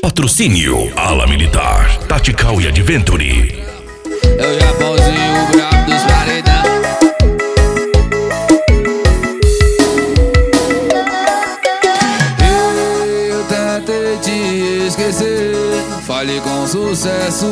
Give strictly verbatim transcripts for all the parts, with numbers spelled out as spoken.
Patrocínio Ala Militar, Tactical e Adventure. É o Japãozinho, o brabo dos paredão. Eu tentei te esquecer, falei com sucesso.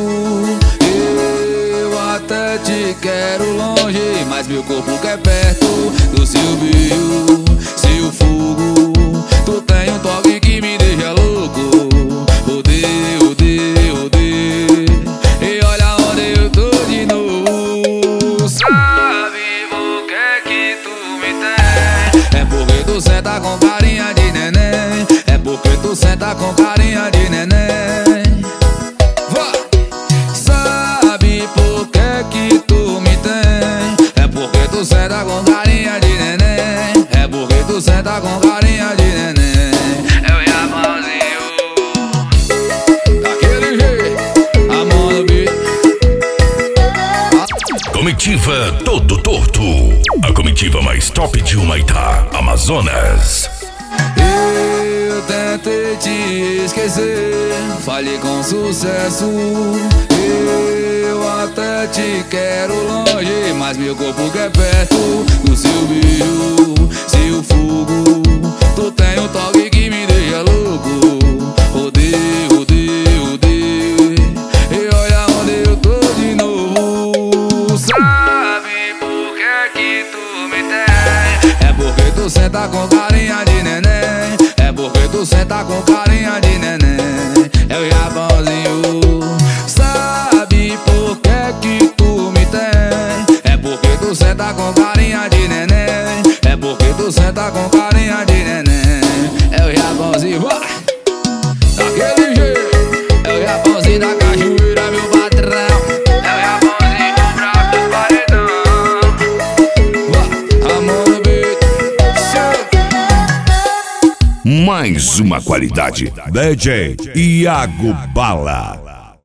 Eu até te quero longe, mas meu corpo quer perto do seu brilho, seu fogo. Tu tem um toque que me deixa louco. Odeio, odeio, odeio. E olha onde eu tô de novo. Sabe por que que tu me tem? É porque tu senta com carinha de neném. É porque tu senta com carinha de neném. Vai! Sabe por que que tu me tem? É porque tu senta com carinha de neném. É porque tu senta com carinha de neném. É o Japãozinho. Daquele jeito, a mão no beat. Comitiva Todo Torto, a comitiva mais top de Humaitá, Amazonas. Eu tentei te esquecer, falhei com sucesso. Eu até te quero longe, mas meu corpo quer perto do seu brilho, seu fogo. Tu tem um toque que me deixa louco. Odeio, odeio, odeio. E olha onde eu tô de novo. Sabe por que que tu me tem? É porque tu senta com carinha de neném. É porque tu senta com carinha de neném. É o Japãozinho. Sabe por que que tu me tem? É porque tu senta com carinha de neném. É porque tu senta com carinha de neném. É o Japãozinho, vai! Daquele jeito. É o Japãozinho da cachoeira, meu patrão. É o Japãozinho do brabo dos paredão. Vai, a mão no beat. Mais uma qualidade. D J Iago Bala.